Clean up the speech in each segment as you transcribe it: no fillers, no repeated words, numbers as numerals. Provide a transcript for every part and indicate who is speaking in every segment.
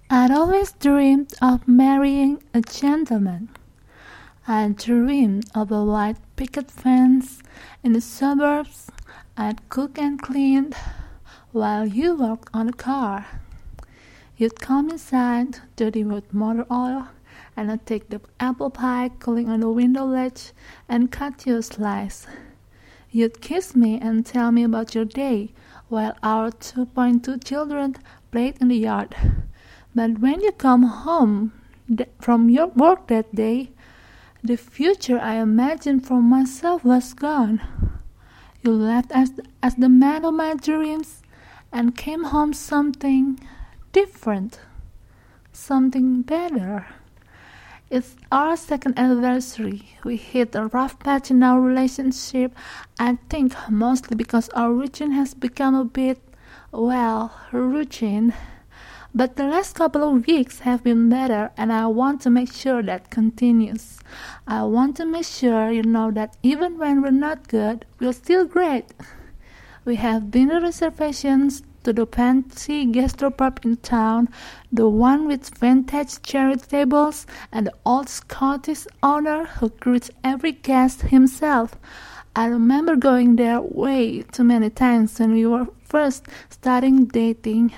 Speaker 1: I'd always dreamed of marrying a gentleman. I dreamed of a white picket fence in the suburbs. I'd cook and clean while you worked on the car. You'd come inside, dirty with motor oil, and I'd take the apple pie cooling on the window ledge and cut you a slice. You'd kiss me and tell me about your day while our 2.2 children played in the yard. But when you come home from your work that day, the future I imagined for myself was gone. You left as the man of my dreams and came home something different, something better. It's our second anniversary. We hit a rough patch in our relationship, I think mostly because our routine has become a bit, routine. But the last couple of weeks have been better, and I want to make sure that continues. I want to make sure you know that even when we're not good, we're still great. We have dinner reservations to the fancy gastropub in town, the one with vintage cherry tables and the old Scottish owner who greets every guest himself. I remember going there way too many times when we were first starting dating.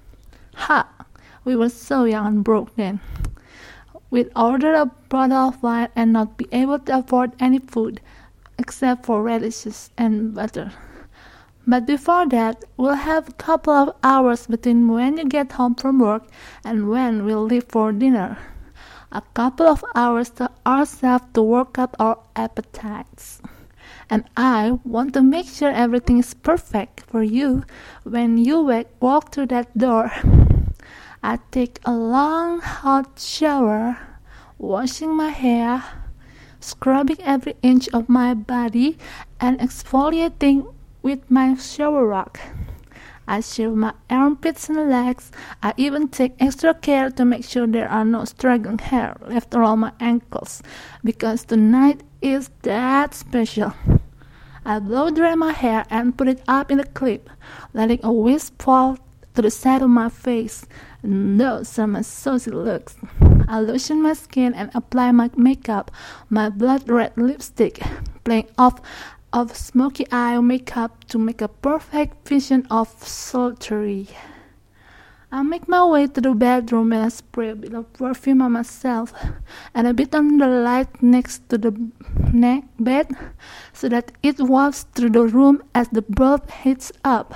Speaker 1: We were so young and broke then. We'd order a bottle of wine and not be able to afford any food except for radishes and butter. But before that, we'll have a couple of hours between when you get home from work and when we'll leave for dinner. A couple of hours to ourselves to work up our appetites. And I want to make sure everything is perfect for you when you walk through that door. I take a long hot shower, washing my hair, scrubbing every inch of my body, and exfoliating with my shower rock. I shave my armpits and legs. I even take extra care to make sure there are no straggling hair left around my ankles, because tonight is that special. I blow dry my hair and put it up in a clip, letting a wisp fall to the side of my face. Those are my saucy looks. I lotion my skin and apply my makeup, my blood red lipstick, playing off of smoky eye makeup to make a perfect vision of sultry. I make my way to the bedroom and I spray a bit of perfume on myself and a bit on the light next to the bed so that it wafts through the room as the bulb heats up.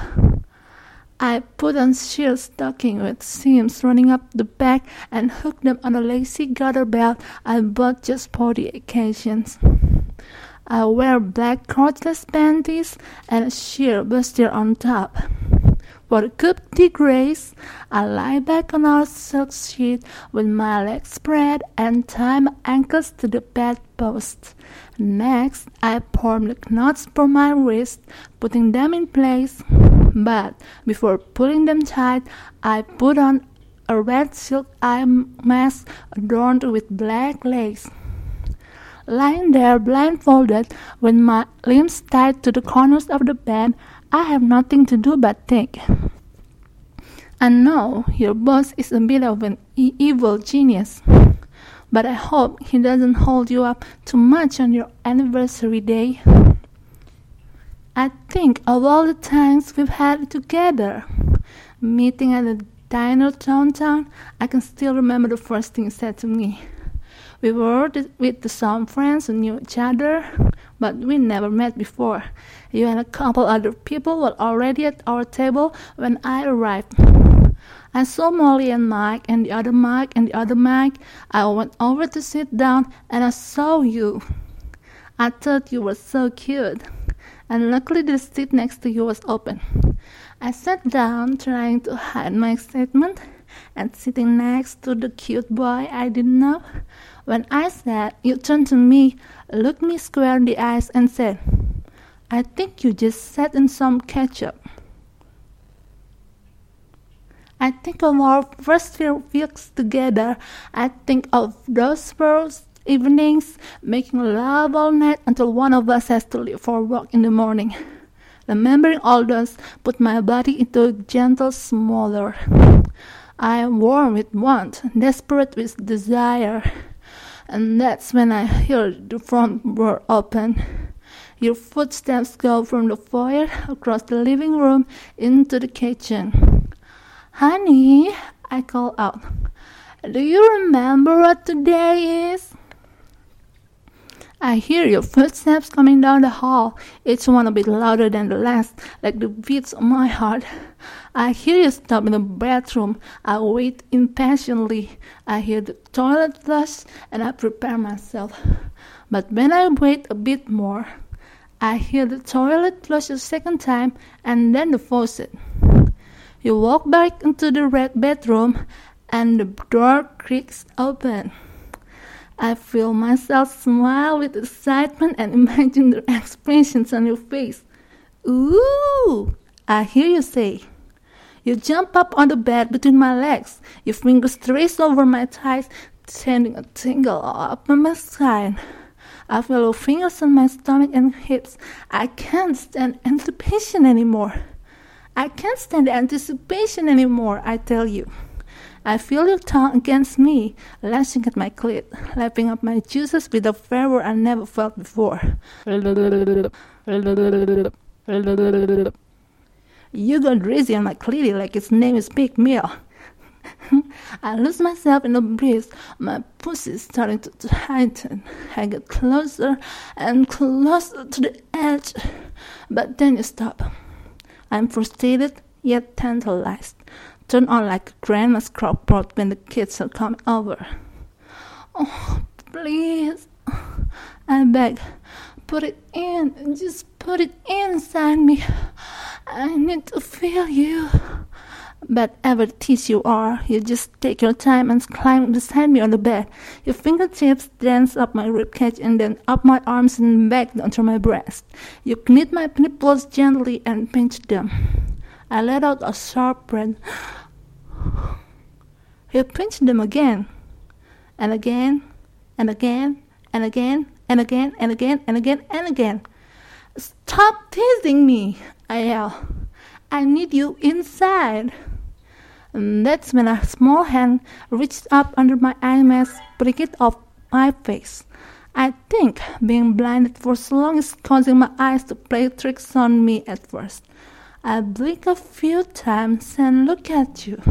Speaker 1: I put on sheer stocking with seams running up the back and hook them on a lacy garter belt I bought just for the occasions. I wear black crotchless panties and a sheer bustier on top. For the coup de grace, I lie back on our silk sheet with my legs spread and tie my ankles to the bedpost. Next, I form the knots for my wrists, putting them in place. But before putting them tight, I put on a red silk eye mask adorned with black lace. Lying there blindfolded with my limbs tied to the corners of the bed, I have nothing to do but think. I know your boss is a bit of an evil genius, but I hope he doesn't hold you up too much on your anniversary day. I think of all the times we've had together. Meeting at a diner downtown, I can still remember the first thing you said to me. We were with some friends who knew each other, but we never met before. You and a couple other people were already at our table when I arrived. I saw Molly and Mike and the other Mike and the other Mike. I went over to sit down and I saw you. I thought you were so cute, and luckily the seat next to you was open. I sat down trying to hide my excitement, and sitting next to the cute boy I didn't know. When I said, you turned to me, looked me square in the eyes and said, I think you just sat in some ketchup. I think of our first few weeks together. I think of those first evenings, making love all night until one of us has to leave for work in the morning. Remembering all those put my body into a gentle smother. I am warm with want, desperate with desire. And that's when I hear the front door open. Your footsteps go from the foyer across the living room into the kitchen. Honey, I call out, do you remember what today is? I hear your footsteps coming down the hall, each one a bit louder than the last, like the beats of my heart. I hear you stop in the bathroom. I wait impatiently. I hear the toilet flush, and I prepare myself. But when I wait a bit more, I hear the toilet flush a second time, and then the faucet. You walk back into the red bedroom, and the door creaks open. I feel myself smile with excitement and imagine the expressions on your face. Ooh, I hear you say. You jump up on the bed between my legs. Your fingers trace over my thighs, sending a tingle up my spine. I feel your fingers on my stomach and hips. I can't stand anticipation anymore. I can't stand the anticipation anymore, I tell you. I feel your tongue against me, lashing at my clit, lapping up my juices with a fervor I never felt before. You go drizzy on my clit like its name is Big Meal. I lose myself in the breeze. My pussy is starting to tighten. I get closer and closer to the edge. But then you stop. I'm frustrated, yet tantalized. Turn on like a grandma's crock pot when the kids are coming over. Oh, please, I beg, put it in, just put it inside me. I need to feel you. But ever tease you are, you just take your time and climb beside me on the bed. Your fingertips dance up my ribcage and then up my arms and back onto my breast. You knead my nipples gently and pinch them. I let out a sharp breath. You pinch them again, and again, and again, and again, and again, and again, and again, and again. Stop teasing me, I yell. I need you inside. And that's when a small hand reached up under my eye mask, putting it off my face. I think being blinded for so long is causing my eyes to play tricks on me at first. I blink a few times and look at you.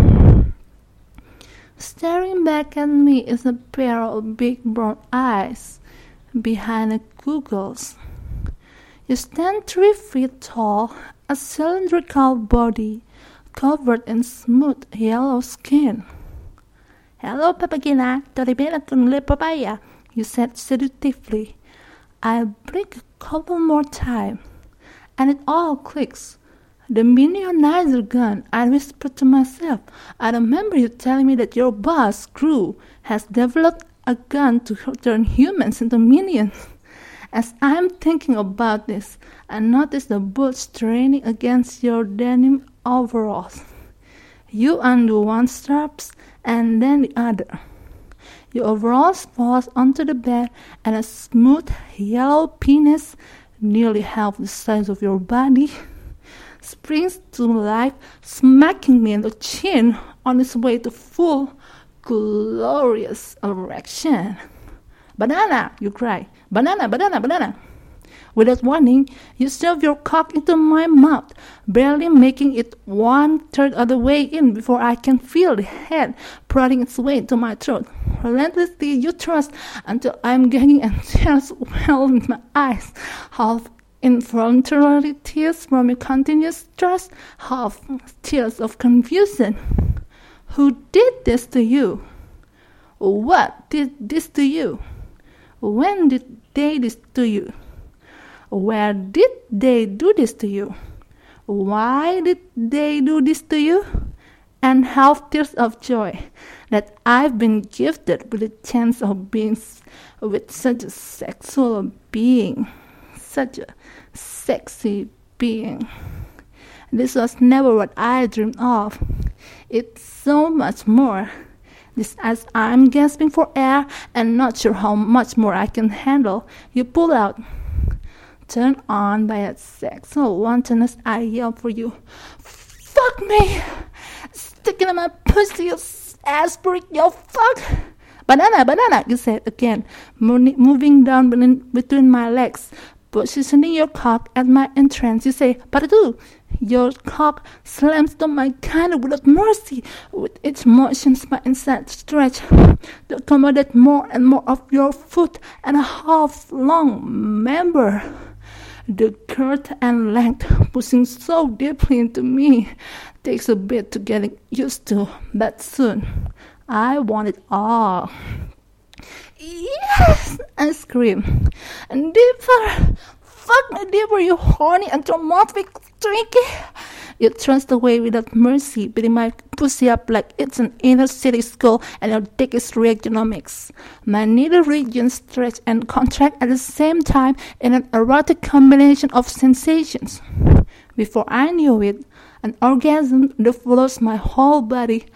Speaker 1: Staring back at me is a pair of big brown eyes behind the goggles. You stand 3 feet tall, a cylindrical body covered in smooth yellow skin. Hello, Papagena, Toribena con le papaya, you said seductively. I blink a couple more times, and it all clicks. The minionizer gun, I whispered to myself. I remember you telling me that your boss, Crew, has developed a gun to turn humans into minions. As I'm thinking about this, I notice the bullets straining against your denim overalls. You undo one straps and then the other. Your overalls falls onto the bed, and a smooth yellow penis, nearly half the size of your body, springs to life, smacking me in the chin on its way to full, glorious erection. Banana, you cry. Banana, banana, banana. Without warning, you shove your cock into my mouth, barely making it 1/3 of the way in before I can feel the head prodding its way to my throat. Relentlessly, you thrust until I'm gagging and tears well in my eyes, half involuntarily tears from your continuous thrust, half tears of confusion. Who did this to you? What did this to you? When did they do this to you? Where did they do this to you? Why did they do this to you? And half tears of joy that I've been gifted with the chance of being with such a sexual being, such a sexy being. This was never what I dreamed of. It's so much more. Just as I'm gasping for air and not sure how much more I can handle, you pull out. Turned on by that sexual wantonness, I yell for you. Fuck me! sticking in my pussy, you ass freak, you fuck. Banana, you said again, moving down between my legs, positioning your cock at my entrance. You say, Paratu. Your cock slams to my kind without mercy. With each motion, my inside stretch to accommodate more and more of your foot and a half long member. The girth and length pushing so deeply into me takes a bit to get used to, but soon I want it all. Yes, I scream. And deeper, fuck me deeper, you horny and traumatic tricky. You thrust away without mercy, beating my pussy up like it's an inner city school and your dick is reagonomics. My needle regions stretch and contract at the same time in an erotic combination of sensations. Before I knew it, an orgasm develops my whole body.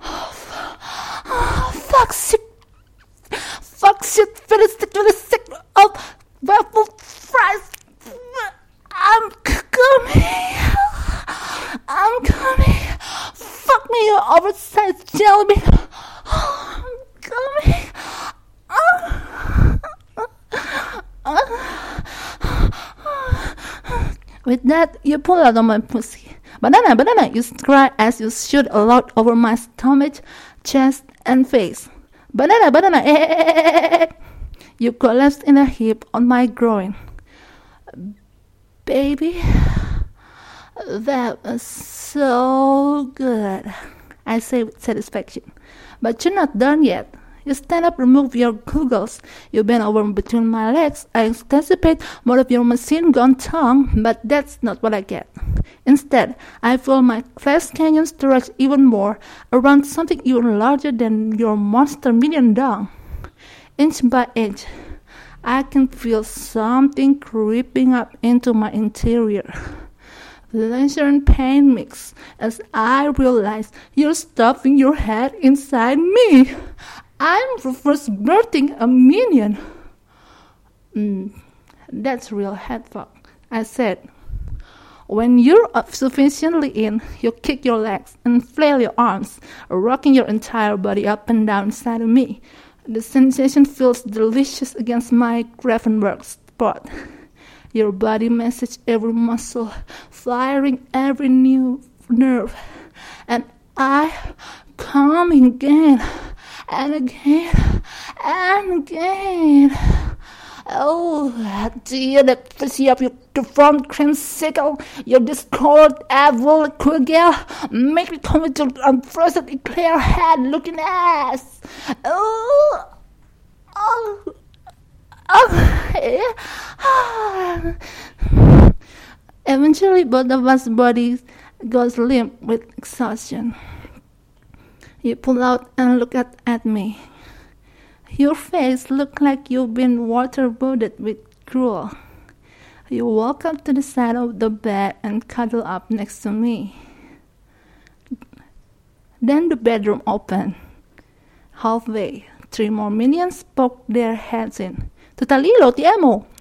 Speaker 1: Fuck shit, really sick of waffle fries. I'm coming. Fuck me, you oversized jelly bean. I'm coming. With that, you pull out of my pussy. Banana, you cry as you shoot a lot over my stomach, chest, and face. Banana, You collapsed in a heap on my groin. Baby, that was so good, I say with satisfaction. But you're not done yet. You stand up, remove your goggles. You bend over between my legs. I anticipate more of your machine-gun tongue, but that's not what I get. Instead, I feel my class canyon stretch even more around something even larger than your monster minion dong. Inch by inch, I can feel something creeping up into my interior. Pleasure and pain mix as I realize you're stuffing your head inside me. I'm reverse birthing a minion. That's real head fuck, I said. When you're sufficiently in, you kick your legs and flail your arms, rocking your entire body up and down inside of me. The sensation feels delicious against my Gravenberg spot. Your body message every muscle, firing every new nerve. And I come again and again and again. Oh, dear, that pussy up your deformed creamsicle, your discolored apple quiggle, make me come with your unfrozen eclair head looking ass. Eventually, both of us bodies goes limp with exhaustion. You pull out and look at me. Your face looks like you've been waterboarded with gruel. You walk up to the side of the bed and cuddle up next to me. Then the bedroom opened. Halfway, 3 more minions poked their heads in. Tutalilo, ti amo!